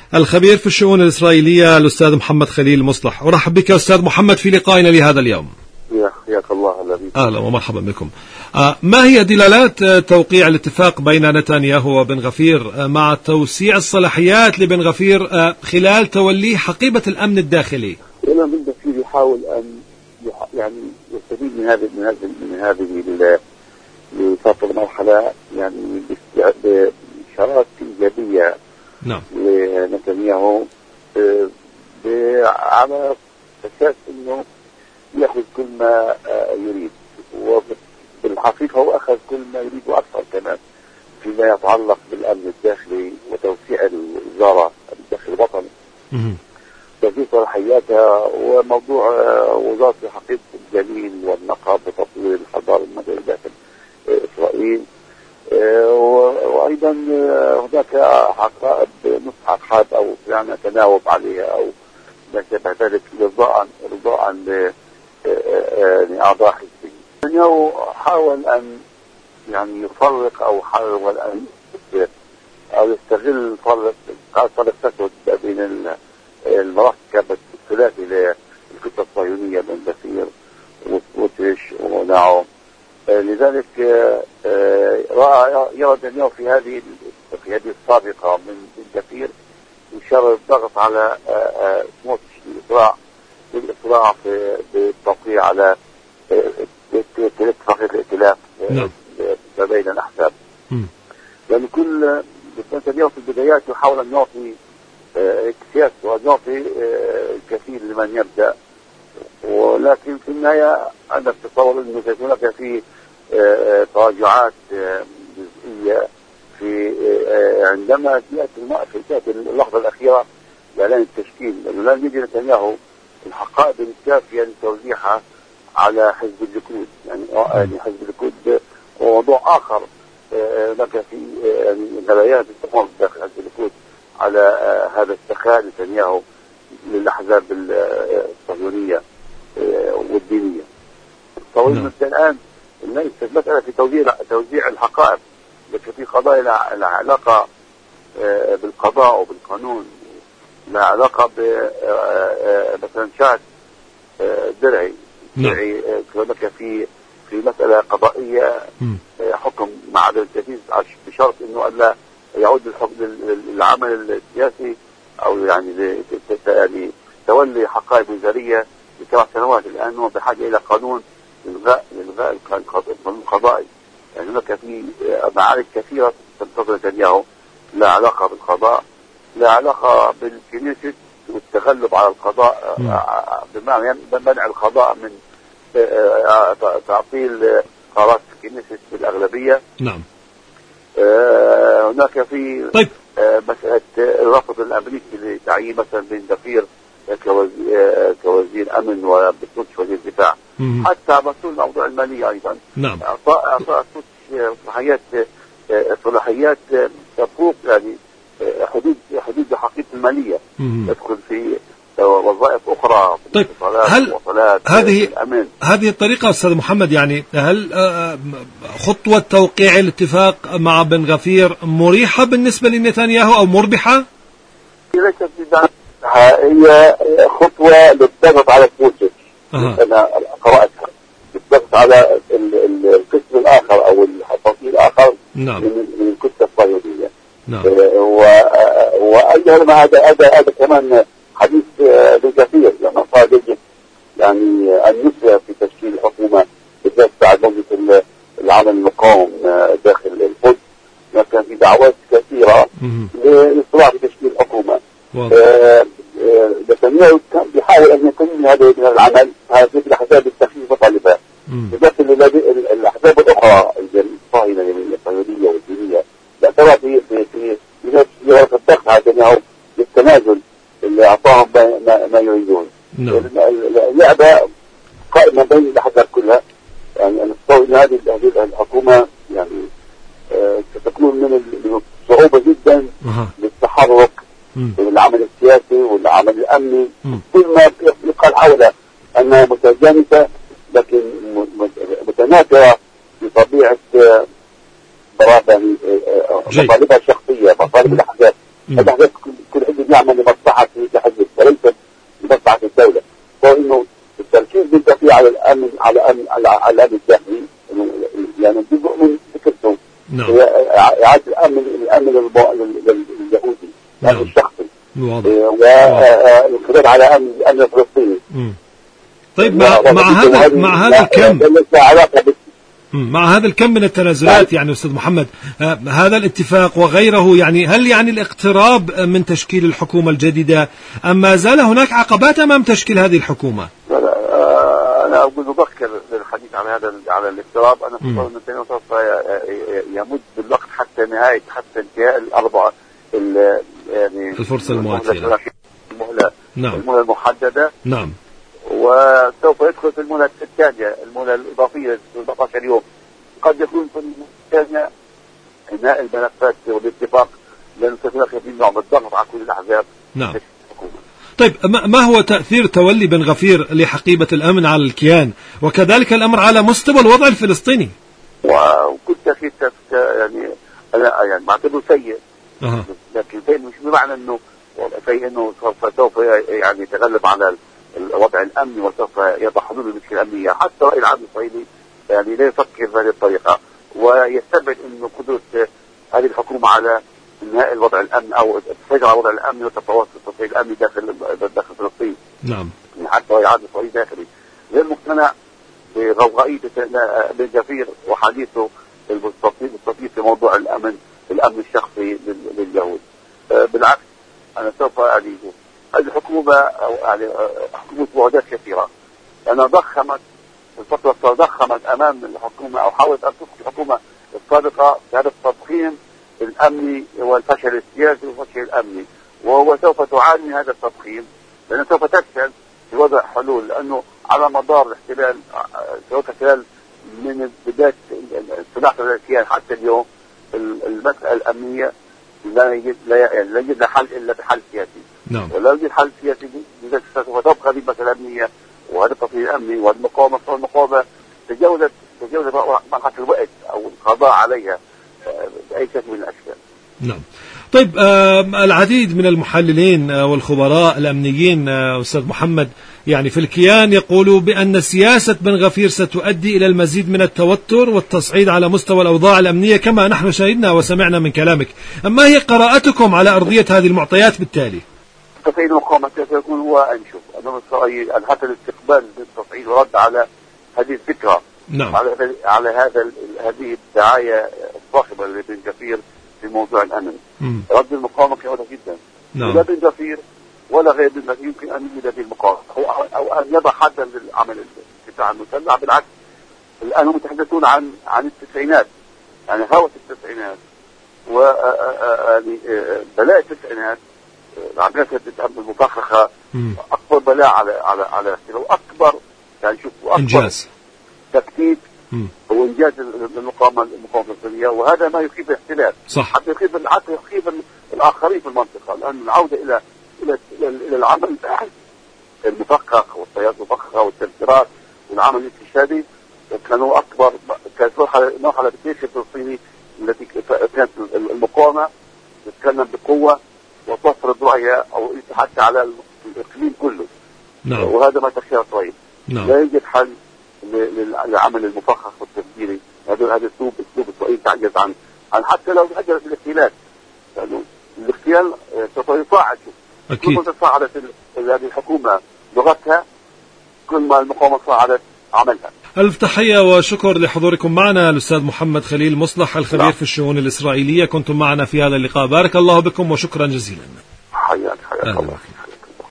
الخبير في الشؤون الإسرائيلية الأستاذ محمد خليل مصلح. أرحب بك أستاذ محمد في لقائنا لهذا اليوم. حياك الله الذي. أهلا ومرحبا بكم. ما هي دلالات توقيع الاتفاق بين نتنياهو وبن غفير مع توسيع الصلاحيات لبن غفير خلال توليه حقيبة الأمن الداخلي؟ بن غفير يحاول أن يستفيد من هذه لفترة مرحلة بإشارات إيجابية. نعم. لنتنياهو على أساس أنه يأخذ كل ما يريد، وبالحقيقة هو أخذ كل ما يريد وأكثر كمان فيما يتعلق بالأمن الداخلي وتوسيع الوزارة الداخل الوطني تزيد صلاحياتها، وموضوع وزارة حقيبة الجليل والنقب وتطوير الحضارة المدنية داخل إسرائيل. وأيضا هناك حقائب نصحى أو يعني تناوب عليها أو ما شابه ذلك رضاء لأعضاء حزبه. نتنياهو حاول أن يفرق أو حاول أن يستغل فرق تسود بين المركب الثلاثي للكتلة الصهيونية بن غفير وسموتريتش وناعم. لذلك يرى نتنياهو في هذه السابقة من بن غفير يشرع الضغط على سموتريتش للإسراع بالتوقيع على اتفاقية الائتلاف ما بين الأحزاب. يعني كل نتنياهو في البدايات يحاول أن يعطي سياسة وأن يعطي كثير لمن يبدأ، ولكن في النهاية أنا أتصور أنه هناك في تراجعات جزئية في عندما تأتي اللحظة الأخيرة لإعلان التشكيل، لأنه لن يجد نتنياهو الحقائب الكافية لتوزيعها على حزب الليكود. يعني حزب الليكود وموضوع آخر، هناك في نبايات تستمر داخل حزب الليكود على هذا السخاء نتنياهو للأحزاب الصهيونية والدينية. طويل الآن ليست مسألة في توزيع الحقائب، لكن في قضايا لها علاقة بالقضاء وبالقانون، لها علاقة مثلا شهد درعي هناك في مسألة قضائية حكم مع عدم التنفيذ بشرط انه الا يعود للعمل السياسي او يعني تولي حقائب وزارية ل7 سنوات. الان هو بحاجة الى قانون لإلغاء القانون القضائي. يعني هناك في معارك كثيرة تنتظر نتنياهو، لا علاقة بالقضاء، لا علاقة بالكنيسة والتغلب على القضاء بمعنى منع القضاء من تعطيل قرارات الكنيسة بالأغلبية. نعم. هناك في مسألة الرفض الأمريكي لتعيين مثلا بن غفير كوزير أمن وبسوتش وزير دفاع، حتى مسؤول الموضوع المالي أيضا. نعم. أعطاء صلاحيات تفوق يعني حدود حقيقة المالية، تدخل في وظائف أخرى. طيب هل هذه الطريقة أستاذ محمد، يعني هل خطوة توقيع الاتفاق مع بن غفير مريحة بالنسبة لنتنياهو أو مربحة؟ ليست هي خطوة للضغط على سموتريتش. أنا قرأتها للضغط على القسم الآخر أو الفصيل الآخر. نعم. من الكتلة الصهيونية. نعم. وأيضا هذا كمان حديث بن غفير لما قال يجب يعني أن يسرع في تشكيل الحكومة بالذات بعد موجة العمل المقاوم داخل القدس. كان في دعوات كثيرة للإسراع في تشكيل الحكومة. نتنياهو بيحاول أن يكون من هذا العمل هذه الأحزاب التخفيف وطالبها بالذات الأحزاب الأخرى الصهيونية الصهيونية والدينية لا ترى في ورقة الضغط على نتنياهو للتنازل اللي أعطاهم ما يريدون. اللعبة قائمة بين الأحزاب كلها. يعني أنا أتصور أن هذه الحكومة يعني ستكون من صعوبة جدا للتحرك والعمل السياسي والعمل الأمني. كل ما يقال حولها أنها متجانسة لكن متناثرة بطبيعة مطالبها الشخصية، مطالب الأحزاب. الأحزاب كل حزب يعمل الأمن الداخلي، يعني جزء من فكرته نعم. إعادة الأمن اليهودي، الأمن الشخصي، والانقلاب على الأمن الفلسطيني. طيب مع هذا الكم مع هذا الكم من التنازلات يعني أستاذ محمد، هذا الاتفاق وغيره، يعني هل يعني الاقتراب من تشكيل الحكومة الجديدة أم ما زال هناك عقبات أمام تشكيل هذه الحكومة؟ أنا أقول مبكر للحديث على الاقتراب. أنا أتصور أن نتنياهو سوف يمد بالوقت حتى نهاية، حتى انتهاء الأربعة يعني الفرصة المؤثرة، المهلة المحددة. نعم. وسوف يدخل في المهلة الثانية، المهلة الإضافية 14 يوم. قد يكون في المهلة الثانية إنهاء الملفات والاتفاق، لأنه سوف يكون في نوع من الضغط على كل الأحزاب. نعم. طيب ما هو تأثير تولي بن غفير لحقيبة الأمن على الكيان، وكذلك الأمر على مستوى الوضع الفلسطيني؟ وكل تأثير يعني أنا يعني بعتبره سيء، لكن سيء مش بمعنى إنه سيء إنه سوف يعني يتغلب على الوضع الأمني وسوف يضع حلول للمشكلة الأمنية. حتى رأي العام الإسرائيلي يعني لا يفكر بهذه الطريقة، ويستبعد إنه قدرة هذه الحكومة على إنهاء الوضع الأمن أو السيطرة على الوضع الأمني وتفاوض التصعيد الأمني داخل فلسطين. نعم. حتى رأي العام الإسرائيلي داخلي غير مقتنع بغوغائية بن غفير وحديثه المستطيل في موضوع الأمن الشخصي لليهود. بالعكس، أنا سوف أعيد هذه الحكومة يعني حكومة وعودات كثيرة. أنا ضخمت الفترة ضخمت أمام الحكومة أو حاولت أن تسقط الحكومة السابقة بهذا التضخيم الأمني والفشل السياسي والفشل الأمني، وهو سوف تعاني من هذا التضخيم، لأنه سوف تفشل في وضع حلول، لأنه على مدار الاحتلال سواء احتلال من بداية السلاح الكيان حتى اليوم المسألة الأمنية لا يجد لها حل إلا بحل سياسي. نعم. ولا يوجد حل سياسي لذلك سوف تبقى هذه المسألة الأمنية وهذا التطهير الأمني والمقاومة تجاوزت مرحلة الوقت أو القضاء عليها بأي شكل من الأشكال. نعم. طيب العديد من المحللين والخبراء الأمنيين أستاذ محمد يعني في الكيان يقولوا بأن سياسة بن غفير ستؤدي إلى المزيد من التوتر والتصعيد على مستوى الأوضاع الأمنية كما نحن شاهدنا وسمعنا من كلامك. أما هي قراءتكم على أرضية هذه المعطيات بالتالي؟ تصعيد المقاومة سيكون هو أنشف أمام إسرائيل حتى الاستقبال بالتصعيد ورد على هذه الفكرة. نعم. على هذه الدعاية الصاخبة لبن غفير في موضوع الأمن. رد المقاومة كثيرة جدا. نعم. لا بن غفير ولا غير بن غفير يمكن أن يجد هذه المقاومة أو أن يضع حدا للعمل الدفاع المسلح. بالعكس، الآن هم يتحدثون عن التسعينات، يعني هوس التسعينات وبلاء التسعينات، العمليات المفخخة أكبر بلاء على الاحتلال وأكبر يعني شوف إنجاز تكتيك وإنجاز المقاومة الفلسطينية، وهذا ما يخيف الاحتلال. صح. حتى يخيف الآخرين في المنطقة، لأن العودة إلى العمل المفخخ والطيارات المفخخة والتفجيرات والعمل الاستشهادي كانوا أكبر، كانت مرحلة بالجيش الفلسطيني التي كانت المقاومة تتكلم بقوة وتفرض رأيها أو حتى على الإقليم كله. نعم. وهذا ما تخشى إسرائيل. نعم. لا يوجد حل للعمل المفخخ والتفجيري. هذا أسلوب إسرائيل تعجز عن حتى لو تأجلت الاغتيالات، لأنه الاغتيال سوف يصاعد. كل ما تصاعدت هذه الحكومة لغتها كل ما المقاومة صاعدت عملها. ألف تحية وشكر لحضوركم معنا الأستاذ محمد خليل مصلح الخبير في الشؤون الإسرائيلية. كنتم معنا في هذا اللقاء، بارك الله بكم وشكرا جزيلا. حياك الله.